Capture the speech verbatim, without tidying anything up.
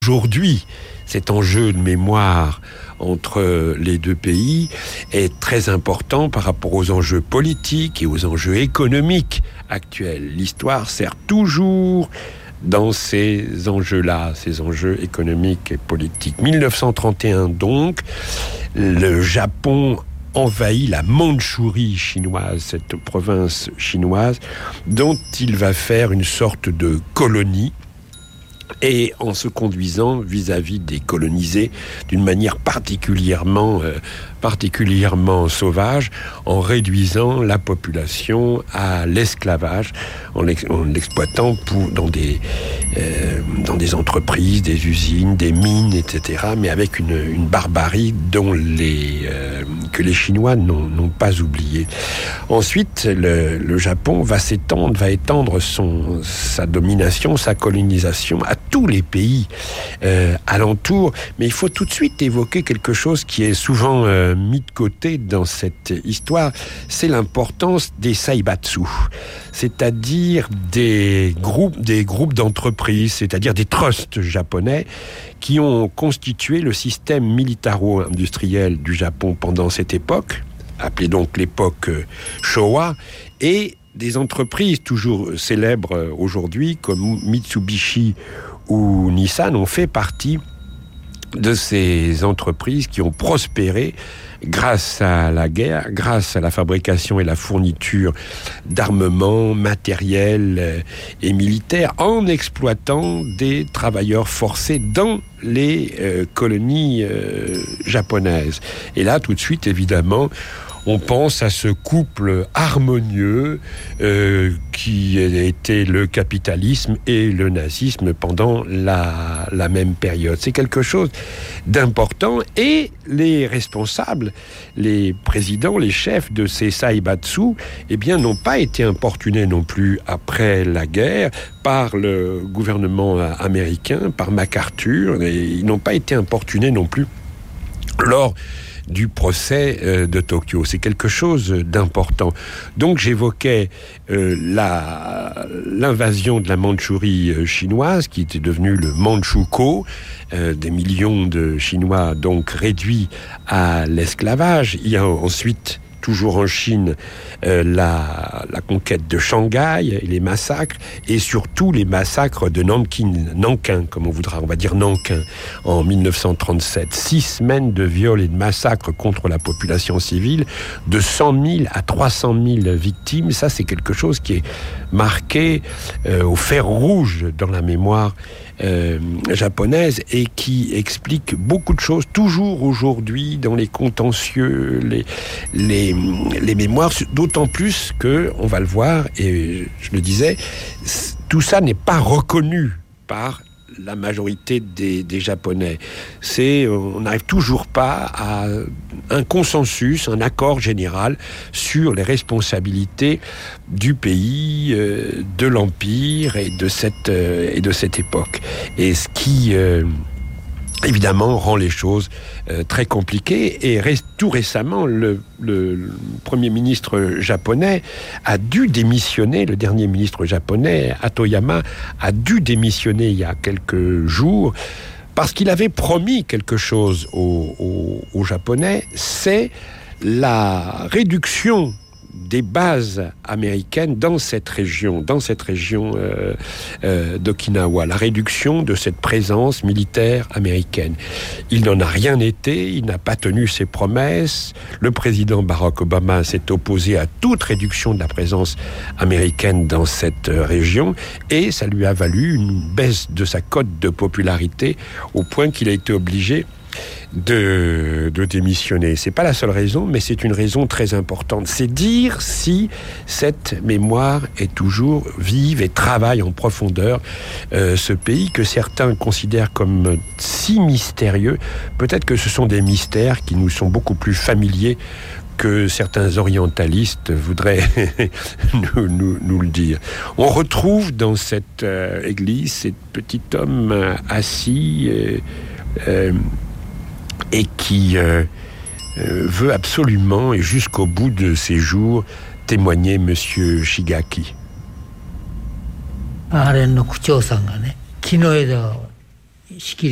Aujourd'hui, cet enjeu de mémoire entre les deux pays est très important par rapport aux enjeux politiques et aux enjeux économiques actuels. L'histoire sert toujours dans ces enjeux-là, ces enjeux économiques et politiques. dix-neuf cent trente et un donc, le Japon envahit la Mandchourie chinoise, cette province chinoise dont il va faire une sorte de colonie, et en se conduisant vis-à-vis des colonisés d'une manière particulièrement, euh, particulièrement sauvage, en réduisant la population à l'esclavage, en, l'ex- en l'exploitant pour, dans, des, euh, dans des entreprises, des usines, des mines, et cetera, mais avec une, une barbarie dont les, euh, que les Chinois n'ont, n'ont pas oublié. Ensuite, le, le Japon va s'étendre, va étendre son, sa domination, sa colonisation à tous les pays euh, alentours, mais il faut tout de suite évoquer quelque chose qui est souvent euh, mis de côté dans cette histoire, c'est l'importance des saibatsu, c'est-à-dire des groupes, des groupes d'entreprises, c'est-à-dire des trusts japonais qui ont constitué le système militaro-industriel du Japon pendant cette époque, appelée donc l'époque Showa, et des entreprises toujours célèbres aujourd'hui comme Mitsubishi ou Nissan ont fait partie de ces entreprises qui ont prospéré grâce à la guerre, grâce à la fabrication et la fourniture d'armements, matériels et militaires, en exploitant des travailleurs forcés dans les euh, colonies euh, japonaises. Et là, tout de suite, évidemment, on pense à ce couple harmonieux euh, qui était le capitalisme et le nazisme pendant la, la même période. C'est quelque chose d'important et les responsables, les présidents, les chefs de ces saibatsu, eh bien, n'ont pas été importunés non plus après la guerre par le gouvernement américain, par MacArthur, et ils n'ont pas été importunés non plus lors du procès euh, de Tokyo. C'est quelque chose d'important. Donc j'évoquais euh, la, l'invasion de la Mandchourie euh, chinoise, qui était devenue le Manchukuo, euh, des millions de Chinois donc réduits à l'esclavage. Il y a ensuite, toujours en Chine, euh, la, la conquête de Shanghai et les massacres, et surtout les massacres de Nankin, Nankin, comme on voudra, on va dire Nankin, en dix-neuf cent trente-sept. Six semaines de viols et de massacres contre la population civile, de cent mille à trois cent mille victimes. Ça, c'est quelque chose qui est marqué euh, au fer rouge dans la mémoire Euh, japonaise et qui explique beaucoup de choses toujours aujourd'hui dans les contentieux, les, les, les mémoires, d'autant plus que, on va le voir, et je le disais, tout ça n'est pas reconnu par la majorité des, des Japonais. C'est, on n'arrive toujours pas à un consensus, un accord général sur les responsabilités du pays, euh, de l'Empire et de cette, euh, et de cette époque. Et ce qui, euh, évidemment, rend les choses euh, très compliquées. Et reste, tout récemment, le, le, le Premier ministre japonais a dû démissionner, le dernier ministre japonais, Hatoyama, a dû démissionner il y a quelques jours, parce qu'il avait promis quelque chose aux, aux, aux Japonais, c'est la réduction des bases américaines dans cette région, dans cette région euh, euh, d'Okinawa, la réduction de cette présence militaire américaine. Il n'en a rien été, il n'a pas tenu ses promesses. Le président Barack Obama s'est opposé à toute réduction de la présence américaine dans cette région, et ça lui a valu une baisse de sa cote de popularité au point qu'il a été obligé De, de démissionner. C'est pas la seule raison, mais c'est une raison très importante. C'est dire si cette mémoire est toujours vive et travaille en profondeur euh, ce pays que certains considèrent comme si mystérieux. Peut-être que ce sont des mystères qui nous sont beaucoup plus familiers que certains orientalistes voudraient nous, nous, nous le dire. On retrouve dans cette euh, église cet petit homme euh, assis euh, euh, et qui euh, euh, veut absolument, et jusqu'au bout de ses jours, témoigner Monsieur Shigaki. 長年の区長さんがね、木の枝を仕切り